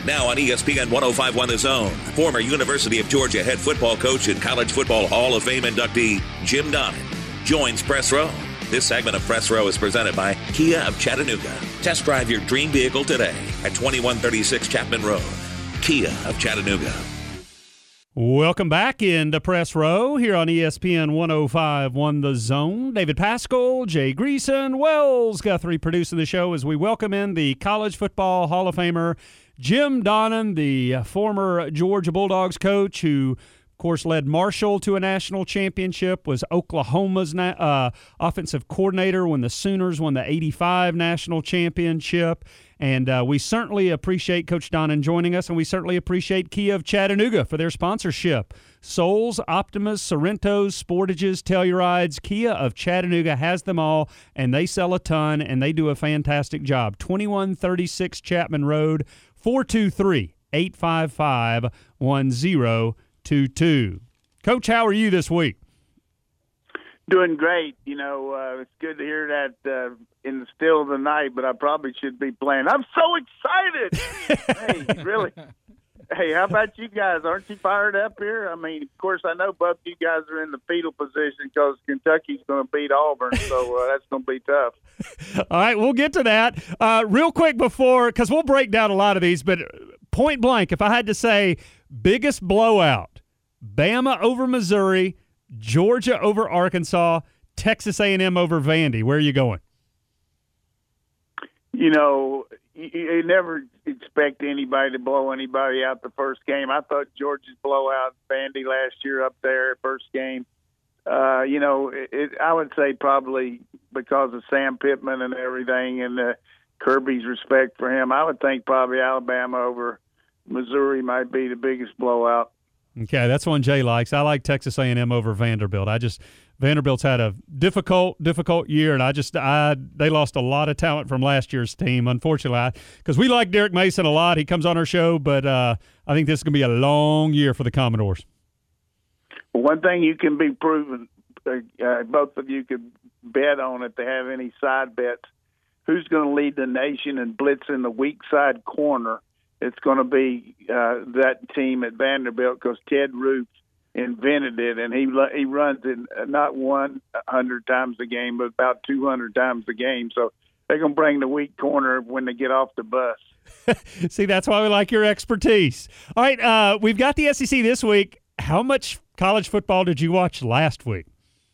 Now on ESPN 105.1 The Zone, former University of Georgia head football coach and College Football Hall of Fame inductee Jim Donnan joins Press Row. This segment of Press Row is presented by Kia of Chattanooga. Test drive your dream vehicle today at 2136 Chapman Road. Kia of Chattanooga. Welcome back into Press Row here on ESPN 105.1 The Zone. David Pascal, Jay Greason, Wells Guthrie producing the show as we welcome in the College Football Hall of Famer Jim Donnan, the former Georgia Bulldogs coach who, of course, led Marshall to a national championship, was Oklahoma's offensive coordinator when the Sooners won the '85 national championship. And we certainly appreciate Coach Donnan joining us, and we certainly appreciate Kia of Chattanooga for their sponsorship. Souls, Optimas, Sorrentos, Sportages, Tellurides, Kia of Chattanooga has them all, and they sell a ton, and they do a fantastic job. 2136 Chapman Road, 423-855-1022. Coach, how are you this week? Doing great. You know, it's good to hear that in the still of the night, but I probably should be playing. I'm so excited. Hey, really? Hey, how about you guys? Aren't you fired up here? I mean, of course, I know both you guys are in the fetal position because Kentucky's going to beat Auburn, so that's going to be tough. All right, we'll get to that. Real quick before, because we'll break down a lot of these, but point blank, if I had to say biggest blowout, Bama over Missouri, Georgia over Arkansas, Texas A&M over Vandy. Where are you going? You know, you never expect anybody to blow anybody out the first game. I thought Georgia's blowout Vandy last year up there, first game. You know, I would say probably because of Sam Pittman and everything and Kirby's respect for him, I would think probably Alabama over Missouri might be the biggest blowout. Okay, that's one Jay likes. I like Texas A&M over Vanderbilt. Vanderbilt's had a difficult year, and they lost a lot of talent from last year's team, unfortunately, because we like Derek Mason a lot. He comes on our show, but I think this is going to be a long year for the Commodores. Well, one thing you can be proven, both of you could bet on if they have any side bets, who's going to lead the nation in blitzing the weak side corner. It's going to be that team at Vanderbilt because Ted Root invented it, and he runs it not 100 times a game, but about 200 times a game. So they're going to bring the weak corner when they get off the bus. See, that's why we like your expertise. All right, we've got the SEC this week. How much college football did you watch last week?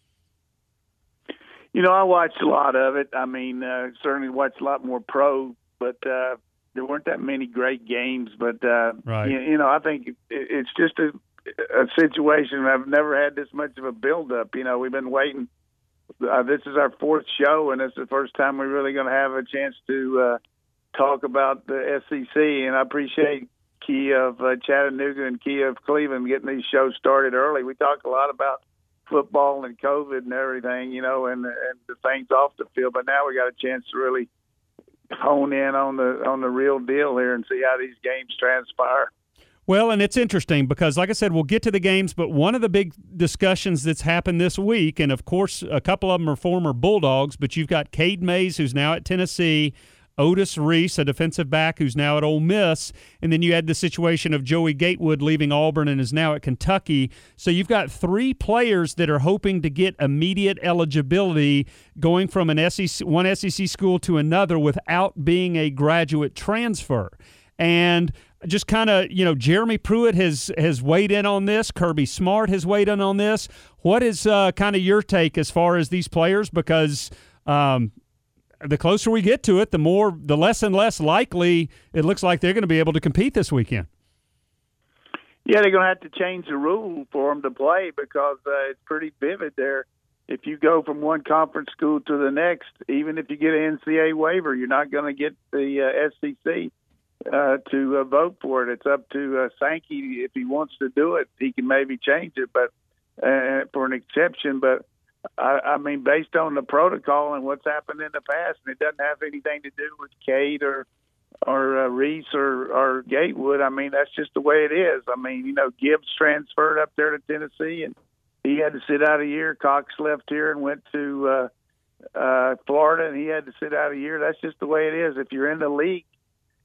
You know, I watched a lot of it. I mean, certainly watched a lot more pro, but there weren't that many great games. But, right. you know, I think it's just a situation. I've never had this much of a buildup. You know, we've been waiting. This is our fourth show, and it's the first time we're really going to have a chance to talk about the SEC. And I appreciate Kia of Chattanooga and Kia of Cleveland getting these shows started early. We talked a lot about football and COVID and everything, you know, and the things off the field. But now we got a chance to really hone in on the real deal here and see how these games transpire. Well, and it's interesting because, like I said, we'll get to the games, but one of the big discussions that's happened this week, and of course a couple of them are former Bulldogs, but you've got Cade Mays, who's now at Tennessee, Otis Reese, a defensive back who's now at Ole Miss, and then you had the situation of Joey Gatewood leaving Auburn and is now at Kentucky. So you've got three players that are hoping to get immediate eligibility going from one SEC school to another without being a graduate transfer. And just kind of, you know, Jeremy Pruitt has weighed in on this. Kirby Smart has weighed in on this. What is kind of your take as far as these players? Because the closer we get to it, the less and less likely it looks like they're going to be able to compete this weekend. Yeah, they're going to have to change the rule for them to play because it's pretty vivid there. If you go from one conference school to the next, even if you get an NCAA waiver, you're not going to get the SEC to vote for it. It's up to Sankey. If he wants to do it, he can maybe change it, but for an exception. But I mean, based on the protocol and what's happened in the past, and it doesn't have anything to do with Cade or Reese or Gatewood. I mean, that's just the way it is. I mean, you know, Gibbs transferred up there to Tennessee, and he had to sit out a year. Cox left here and went to Florida, and he had to sit out a year. That's just the way it is. If you're in the league,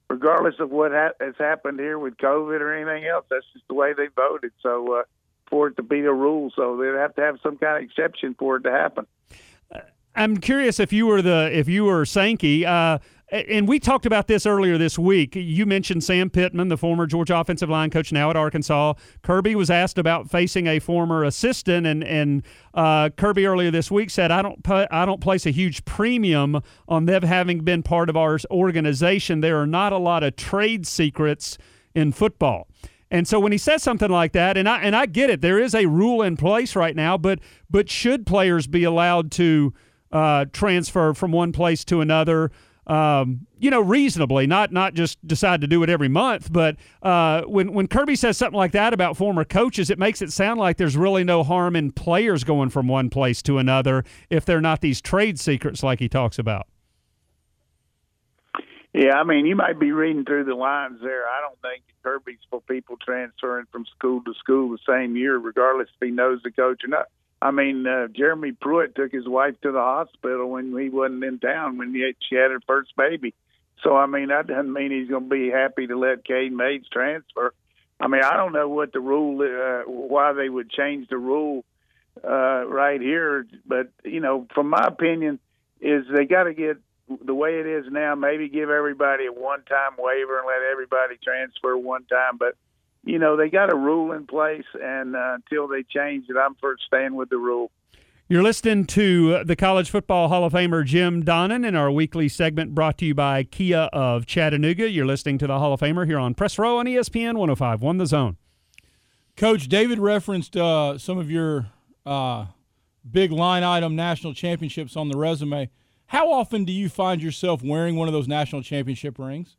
regardless of what has happened here with COVID or anything else, that's just the way they voted. So for it to be a rule, so they'd have to have some kind of exception for it to happen. I'm curious if you were Sankey, and we talked about this earlier this week. You mentioned Sam Pittman, the former Georgia offensive line coach, now at Arkansas. Kirby was asked about facing a former assistant, and Kirby earlier this week said, "I don't place a huge premium on them having been part of our organization. There are not a lot of trade secrets in football." And so when he says something like that, and I get it, there is a rule in place right now, but should players be allowed to transfer from one place to another, reasonably, not just decide to do it every month. But when Kirby says something like that about former coaches, it makes it sound like there's really no harm in players going from one place to another if they're not these trade secrets like he talks about. Yeah, I mean, you might be reading through the lines there. I don't think Kirby's for people transferring from school to school the same year, regardless if he knows the coach or not. I mean, Jeremy Pruitt took his wife to the hospital when he wasn't in town when she had her first baby. So, I mean, that doesn't mean he's going to be happy to let Cade Mays transfer. I mean, I don't know what the rule, why they would change the rule right here. But, from my opinion, is they got to get the way it is now, maybe give everybody a one-time waiver and let everybody transfer one time. But, they got a rule in place, and until they change it, I'm for staying with the rule. You're listening to the College Football Hall of Famer Jim Donnan in our weekly segment brought to you by Kia of Chattanooga. You're listening to the Hall of Famer here on Press Row on ESPN 105.1 The Zone. Coach, David referenced some of your big line item national championships on the resume. How often do you find yourself wearing one of those national championship rings?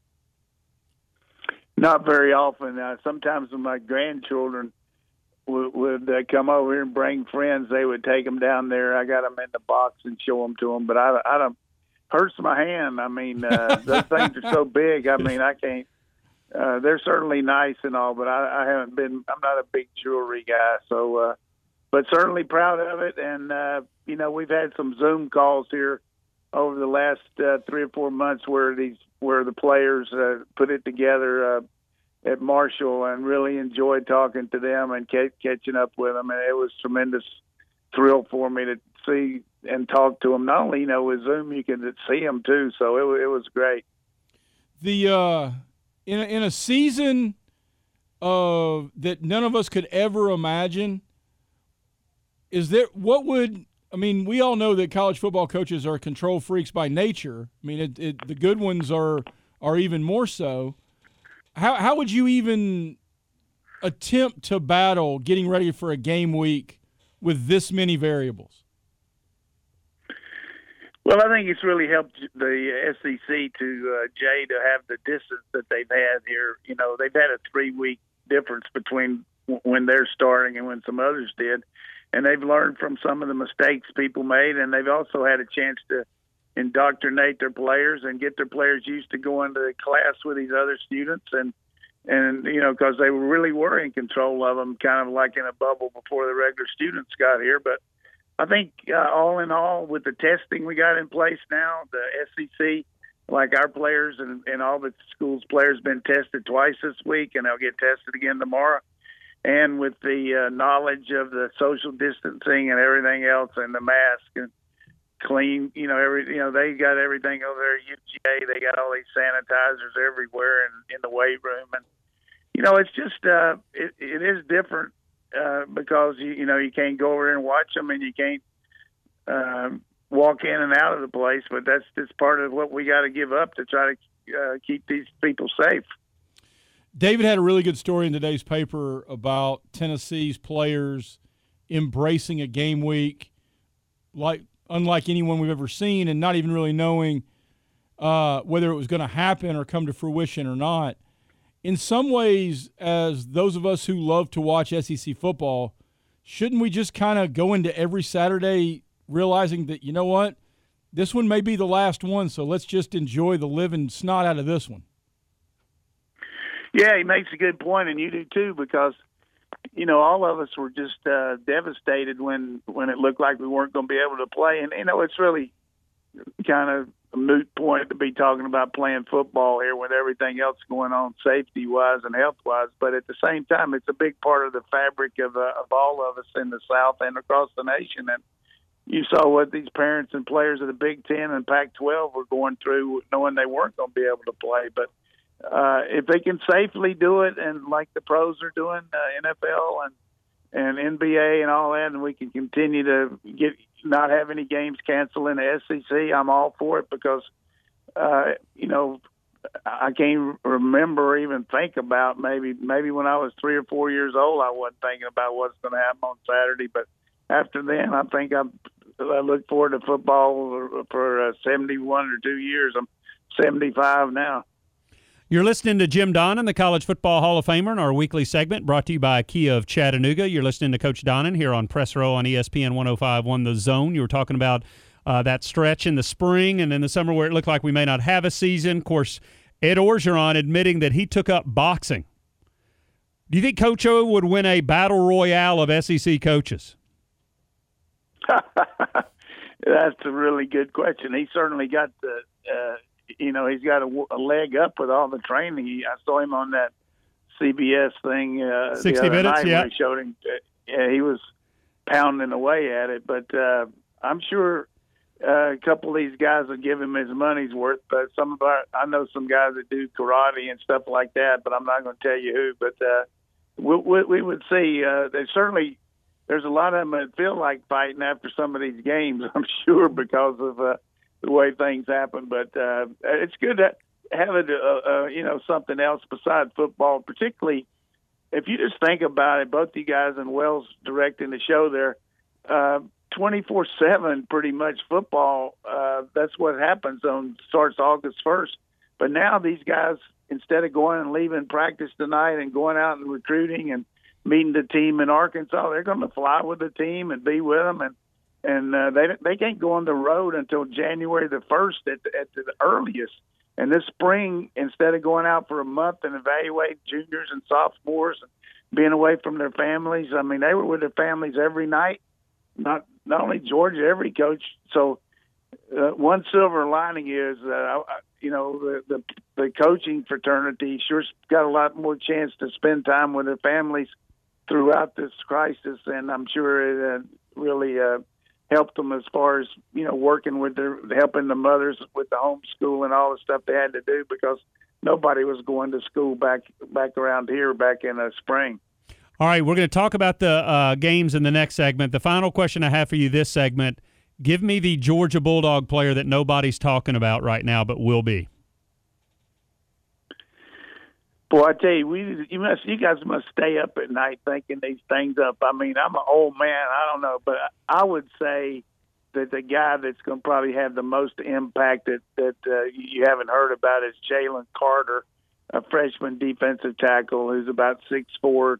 Not very often. Sometimes when my grandchildren would come over here and bring friends, they would take them down there. I got them in the box and show them to them, but I don't. Hurts my hand. I mean, those things are so big. I mean, I can't. They're certainly nice and all, but I haven't been. I'm not a big jewelry guy, so. But certainly proud of it, and we've had some Zoom calls here over the last 3 or 4 months where the players put it together at Marshall, and really enjoyed talking to them and catching up with them, and it was a tremendous thrill for me to see and talk to them. Not only with Zoom, you can see them too, so it was great. The in a season that none of us could ever imagine. We all know that college football coaches are control freaks by nature. I mean, the good ones are even more so. How would you even attempt to battle getting ready for a game week with this many variables? Well, I think it's really helped the SEC to have the distance that they've had here. They've had a 3-week difference between when they're starting and when some others did. And they've learned from some of the mistakes people made, and they've also had a chance to indoctrinate their players and get their players used to going to class with these other students, and because they really were in control of them, kind of like in a bubble before the regular students got here. But I think all in all, with the testing we got in place now, the SEC, like our players and all the schools' players, been tested twice this week, and they'll get tested again tomorrow. And with the knowledge of the social distancing and everything else, and the mask and clean, they got everything over there at UGA. They got all these sanitizers everywhere in the weight room, and it's just it is different because you can't go over there and watch them, and you can't walk in and out of the place. But that's just part of what we got to give up to try to keep these people safe. David had a really good story in today's paper about Tennessee's players embracing a game week unlike anyone we've ever seen, and not even really knowing whether it was going to happen or come to fruition or not. In some ways, as those of us who love to watch SEC football, shouldn't we just kind of go into every Saturday realizing that, you know what, this one may be the last one, so let's just enjoy the living snot out of this one? Yeah, he makes a good point, and you do too, because all of us were just devastated when it looked like we weren't going to be able to play, and it's really kind of a moot point to be talking about playing football here with everything else going on safety-wise and health-wise. But at the same time, it's a big part of the fabric of all of us in the South and across the nation. And you saw what these parents and players of the Big Ten and Pac-12 were going through, knowing they weren't going to be able to play. But if they can safely do it, and like the pros are doing, NFL and NBA and all that, and we can continue to not have any games canceled in the SEC, I'm all for it, because I can't remember or even think about maybe when I was 3 or 4 years old, I wasn't thinking about what's going to happen on Saturday. But after then, I think I look forward to football for 71 or 2 years. I'm 75 now. You're listening to Jim Donnan, the College Football Hall of Famer, in our weekly segment brought to you by Kia of Chattanooga. You're listening to Coach Donnan here on Press Row on ESPN 105.1 The Zone. You were talking about that stretch in the spring and in the summer where it looked like we may not have a season. Of course, Ed Orgeron admitting that he took up boxing. Do you think Coach O would win a battle royale of SEC coaches? That's a really good question. He certainly got the he's got a leg up with all the training. I saw him on that CBS thing 60 Minutes, where he showed him. He was pounding away at it. But I'm sure a couple of these guys will give him his money's worth. But I know some guys that do karate and stuff like that, but I'm not going to tell you who. But we would see. There's a lot of them that feel like fighting after some of these games, I'm sure, because of the way things happen. But it's good to have it, something else besides football, particularly if you just think about it. Both you guys and Wells directing the show there, 24/7 pretty much football. That's what happens starts August 1st. But now these guys, instead of going and leaving practice tonight and going out and recruiting and meeting the team in Arkansas, they're going to fly with the team and be with them. And they can't go on the road until January the 1st at the earliest. And this spring, instead of going out for a month and evaluating juniors and sophomores and being away from their families, I mean, they were with their families every night. Not only Georgia, every coach. So one silver lining is the coaching fraternity sure's got a lot more chance to spend time with their families throughout this crisis, and I'm sure it really helped them as far as working with helping the mothers with the homeschool and all the stuff they had to do, because nobody was going to school back around here back in the spring. All right, we're going to talk about the games in the next segment. The final question I have for you this segment: give me the Georgia Bulldog player that nobody's talking about right now but will be. Boy, I tell you, you guys must stay up at night thinking these things up. I mean, I'm an old man. I don't know, but I would say that the guy that's going to probably have the most impact that you haven't heard about is Jalen Carter, a freshman defensive tackle who's about 6'4",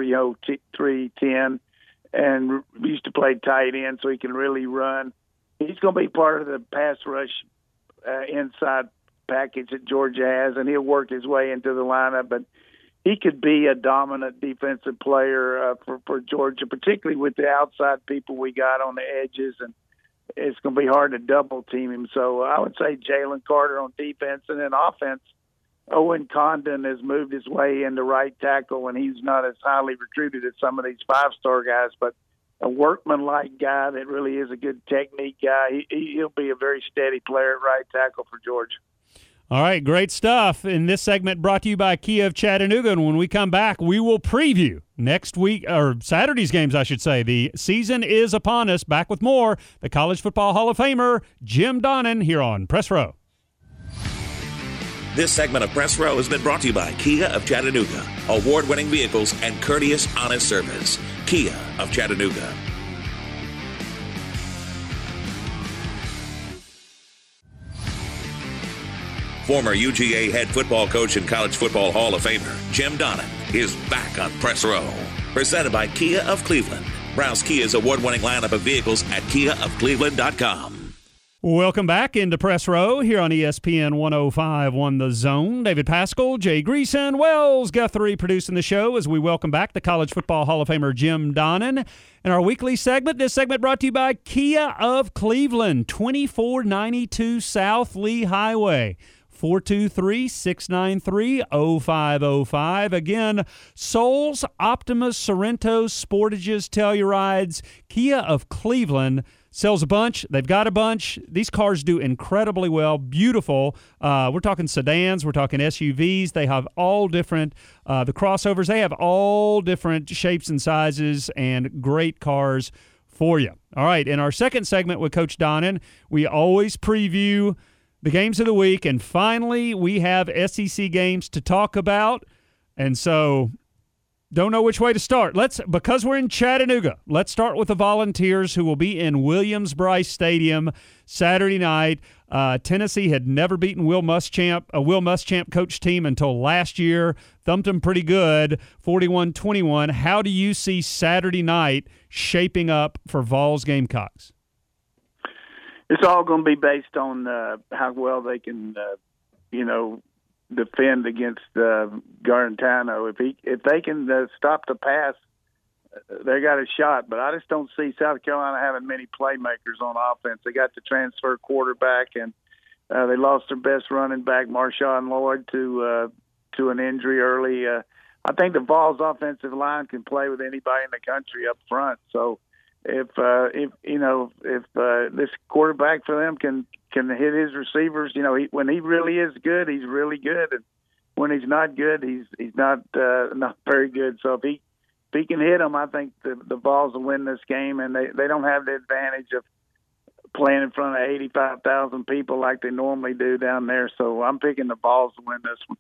310, and used to play tight end, so he can really run. He's going to be part of the pass rush inside package that Georgia has, and he'll work his way into the lineup. But he could be a dominant defensive player for Georgia, particularly with the outside people we got on the edges, and it's going to be hard to double team him. So I would say Jalen Carter on defense, and then offense, Owen Condon has moved his way into right tackle, and he's not as highly recruited as some of these five-star guys, but a workman-like guy that really is a good technique guy. He'll be a very steady player at right tackle for Georgia. All right, great stuff. In this segment brought to you by Kia of Chattanooga, and when we come back, we will preview next week, or Saturday's games, I should say. The season is upon us. Back with more. The College Football Hall of Famer, Jim Donnan, here on Press Row. This segment of Press Row has been brought to you by Kia of Chattanooga. Award-winning vehicles and courteous, honest service. Kia of Chattanooga. Former UGA head football coach and College Football Hall of Famer Jim Donnan is back on Press Row. Presented by Kia of Cleveland. Browse Kia's award-winning lineup of vehicles at KiaofCleveland.com. Welcome back into Press Row here on ESPN 105.1 The Zone. David Pascal, Jay Greason, Wells Guthrie producing the show as we welcome back the College Football Hall of Famer Jim Donnan. And our weekly segment, this segment brought to you by Kia of Cleveland, 2492 South Lee Highway. 423-693-0505. Again, Souls, Optimus, Sorrentos, Sportages, Tellurides, Kia of Cleveland sells a bunch. They've got a bunch. These cars do incredibly well. Beautiful. We're talking sedans. We're talking SUVs. They have all different, the crossovers, they have all different shapes and sizes and great cars for you. All right, in our second segment with Coach Donnan, we always preview the games of the week, and finally we have SEC games to talk about, and so don't know which way to start. Because we're in Chattanooga, let's start with the Volunteers, who will be in Williams-Brice Stadium Saturday night. Tennessee had never beaten a Will Muschamp coach team until last year. Thumped them pretty good, 41-21. How do you see Saturday night shaping up for Vols Gamecocks? It's all going to be based on how well they can, defend against Garantano. If they can stop the pass, they got a shot. But I just don't see South Carolina having many playmakers on offense. They got the transfer quarterback, and they lost their best running back, Marshawn Lloyd, to an injury early. I think the Vols offensive line can play with anybody in the country up front. So if this quarterback for them can hit his receivers, when he really is good, he's really good, and when he's not good, he's not very good. So if he can hit them, I think the Vols will win this game, and they don't have the advantage of playing in front of 85,000 people like they normally do down there. So I'm picking the Vols to win this one.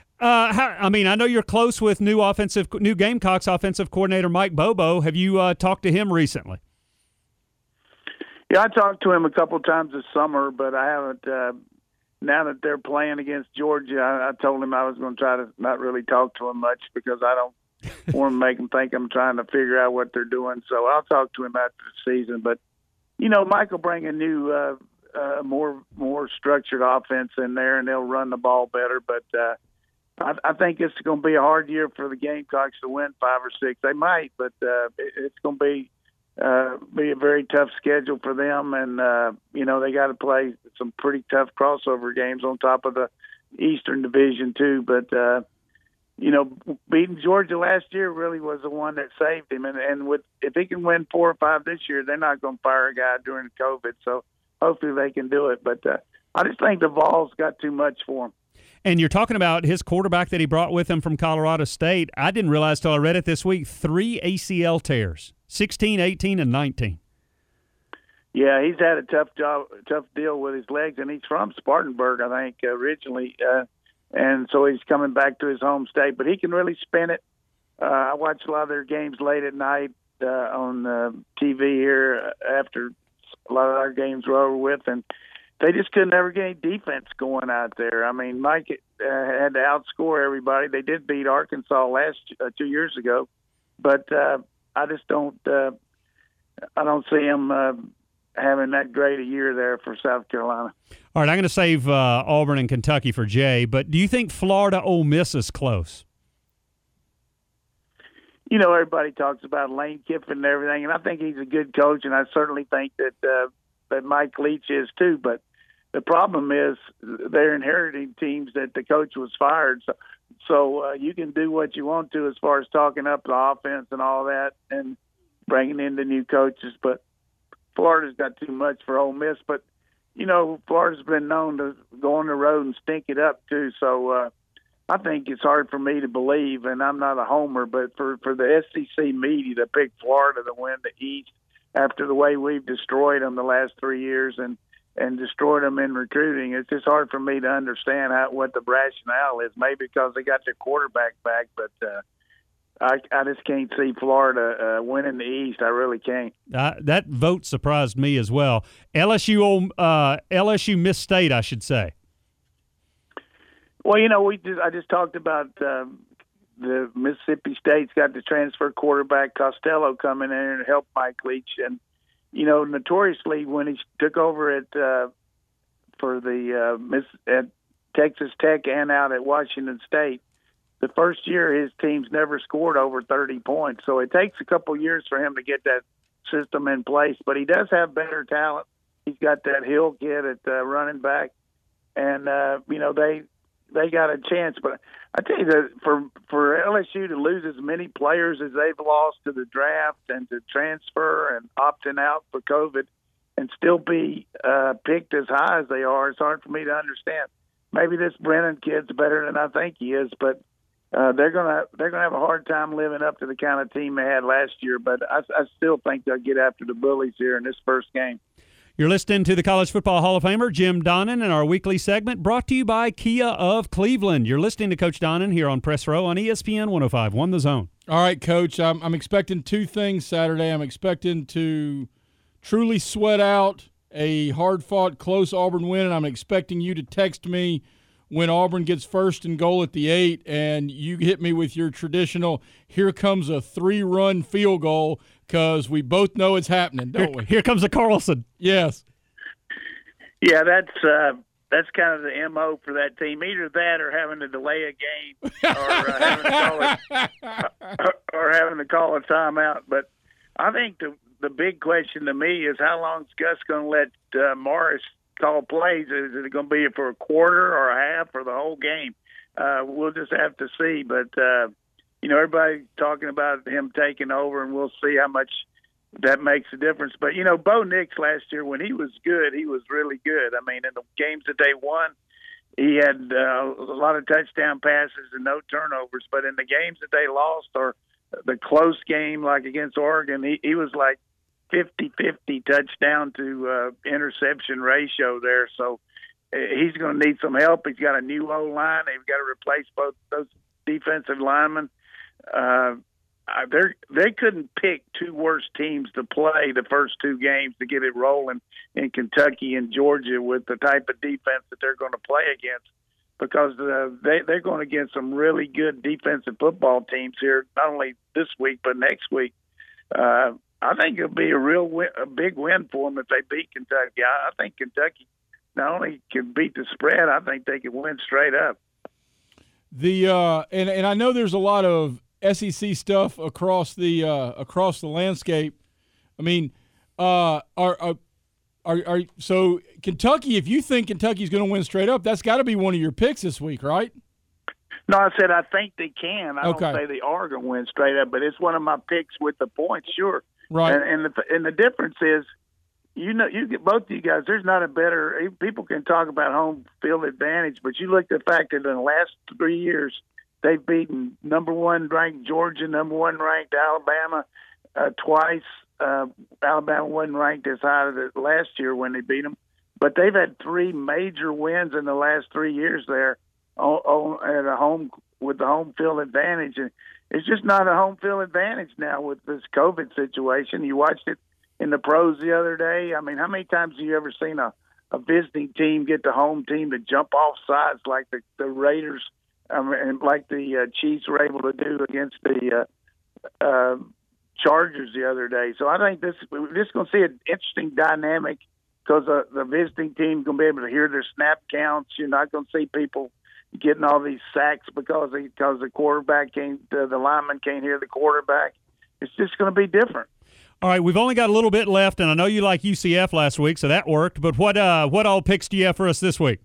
I know you're close with new Gamecocks offensive coordinator Mike Bobo. Have you talked to him recently? Yeah, I talked to him a couple of times this summer, but I haven't. Now that they're playing against Georgia, I told him I was going to try to not really talk to him much because I don't want to make him think I'm trying to figure out what they're doing. So I'll talk to him after the season. But, Mike will bring a new, more structured offense in there, and they'll run the ball better. But I think it's going to be a hard year for the Gamecocks to win 5 or 6. They might, but it's going to be a very tough schedule for them. And, they got to play some pretty tough crossover games on top of the Eastern Division, too. But, beating Georgia last year really was the one that saved him. And if he can win 4 or 5 this year, they're not going to fire a guy during COVID. So hopefully they can do it. But I just think the Vols got too much for him. And you're talking about his quarterback that he brought with him from Colorado State. I didn't realize till I read it this week, 3 ACL tears, 16, 18, and 19. Yeah, he's had a tough deal with his legs, and he's from Spartanburg, I think, originally. And so he's coming back to his home state. But he can really spin it. I watch a lot of their games late at night on TV here after a lot of our games were over with, and they just couldn't ever get any defense going out there. I mean, Mike had to outscore everybody. They did beat Arkansas 2 years ago, but I just don't. I don't see him having that great a year there for South Carolina. All right, I'm going to save Auburn and Kentucky for Jay, but do you think Florida Ole Miss is close? Everybody talks about Lane Kiffin and everything, and I think he's a good coach, and I certainly think that Mike Leach is too. But the problem is they're inheriting teams that the coach was fired. So you can do what you want to as far as talking up the offense and all that and bringing in the new coaches. But Florida's got too much for Ole Miss. But, Florida's been known to go on the road and stink it up too. So I think it's hard for me to believe, and I'm not a homer, but for the SEC media to pick Florida to win the East after the way we've destroyed them the last 3 years and destroyed them in recruiting, it's just hard for me to understand what the rationale is. Maybe because they got their quarterback back, but I just can't see Florida winning the East. I really can't. That vote surprised me as well. LSU Miss State, I should say. Well, I just talked about the Mississippi State's got the transfer quarterback Costello coming in and help Mike Leach, and notoriously when he took over at Texas Tech and out at Washington State, the first year his teams never scored over 30 points. So it takes a couple years for him to get that system in place. But he does have better talent. He's got that Hill kid at running back, and they got a chance. But I tell you that for LSU to lose as many players as they've lost to the draft and to transfer and opting out for COVID, and still be picked as high as they are, it's hard for me to understand. Maybe this Brennan kid's better than I think he is, but they're gonna have a hard time living up to the kind of team they had last year. But I still think they'll get after the Bullies here in this first game. You're listening to the College Football Hall of Famer, Jim Donnan, in our weekly segment brought to you by Kia of Cleveland. You're listening to Coach Donnan here on Press Row on ESPN 105.1 The Zone. All right, Coach, I'm expecting two things Saturday. I'm expecting to truly sweat out a hard-fought, close Auburn win, and I'm expecting you to text me when Auburn gets first and goal at the 8, and you hit me with your traditional, here comes a 3-run field goal, because we both know it's happening, don't we? Here comes a Carlson. Yes. Yeah, that's kind of the MO for that team. Either that or having to delay a game or having to call a timeout. But I think the big question to me is how long is Gus going to let Morris call plays? Is it going to be for a quarter or a half or the whole game? We'll just have to see. But everybody's talking about him taking over, and we'll see how much that makes a difference. But, Bo Nix last year, when he was good, he was really good. I mean, in the games that they won, he had a lot of touchdown passes and no turnovers. But in the games that they lost or the close game, like against Oregon, he was like 50-50 touchdown to interception ratio there. So he's going to need some help. He's got a new O-line. They've got to replace both those defensive linemen. They couldn't pick two worse teams to play the first two games to get it rolling in Kentucky and Georgia with the type of defense that they're going to play against, because they're going against some really good defensive football teams here, not only this week but next week. I think it'll be a big win for them if they beat Kentucky. I think Kentucky not only can beat the spread, I think they can win straight up. And I know there's a lot of SEC stuff across the landscape. I mean, so Kentucky, if you think Kentucky's going to win straight up, that's got to be one of your picks this week, right? No, I said I think they can. I Okay. don't say they are going to win straight up, but it's one of my picks with the points, sure. Right. And the difference is, you get both of you guys. There's not a better. People can talk about home field advantage, but you look at the fact that in the last 3 years they've beaten number 1 ranked Georgia, number 1 ranked Alabama twice. Alabama wasn't ranked as high as last year when they beat them, but they've had 3 major wins in the last 3 years there at a home with the home field advantage. And it's just not a home field advantage now with this COVID situation. You watched it in the pros the other day. I mean, how many times have you ever seen a visiting team get the home team to jump off sides like the Raiders and like the Chiefs were able to do against the Chargers the other day? So I think we're just going to see an interesting dynamic, because the visiting team is going to be able to hear their snap counts. You're not going to see people getting all these sacks because the quarterback the lineman can't hear the quarterback. It's just going to be different. All right, we've only got a little bit left, and I know you like UCF last week, so that worked. But what all picks do you have for us this week?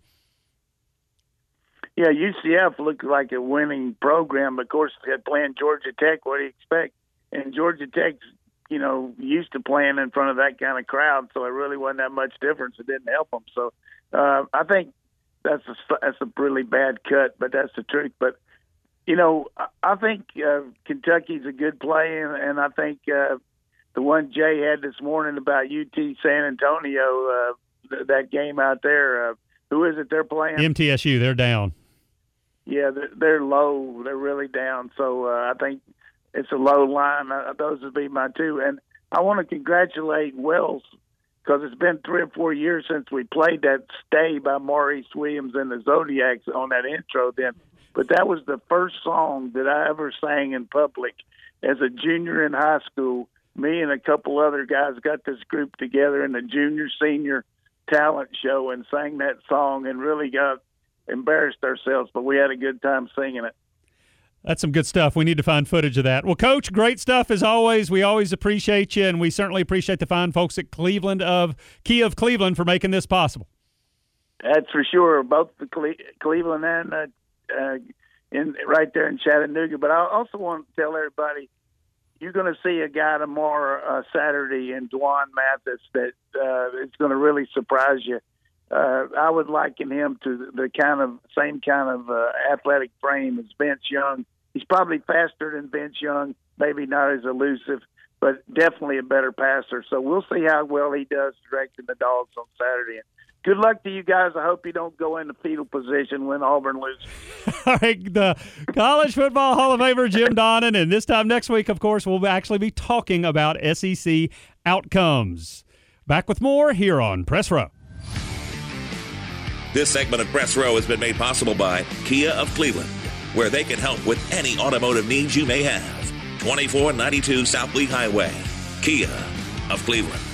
Yeah, UCF looked like a winning program. Of course, they're playing Georgia Tech. What do you expect? And Georgia Tech's, used to playing in front of that kind of crowd, so it really wasn't that much difference. It didn't help them. So I think that's a really bad cut, but that's the truth. But, I think Kentucky's a good play, and I think the one Jay had this morning about UT San Antonio, that game out there, who is it they're playing? MTSU, they're down. Yeah, they're low. They're really down. So I think it's a low line. Those would be my two. And I want to congratulate Wells, because it's been 3 or 4 years since we played that Stay by Maurice Williams and the Zodiacs on that intro then. But that was the first song that I ever sang in public as a junior in high school. me and a couple other guys got this group together in the junior senior talent show and sang that song and really got embarrassed ourselves, but we had a good time singing it. That's some good stuff. We need to find footage of that. Well, Coach, great stuff as always. We always appreciate you, and we certainly appreciate the fine folks at Kia of Cleveland for making this possible. That's for sure, both the Cleveland and right there in Chattanooga. But I also want to tell everybody, you're going to see a guy tomorrow, Saturday, in Dwan Mathis that is going to really surprise you. I would liken him to the same kind of athletic frame as Vince Young. He's probably faster than Vince Young, maybe not as elusive, but definitely a better passer. So we'll see how well he does directing the Dogs on Saturday. Good luck to you guys. I hope you don't go into fetal position when Auburn loses. All right, the College Football Hall of Famer Jim Donnan, and this time next week, of course, we'll actually be talking about SEC outcomes. Back with more here on Press Row. This segment of Press Row has been made possible by Kia of Cleveland, where they can help with any automotive needs you may have. 2492 South Lee Highway. Kia of Cleveland.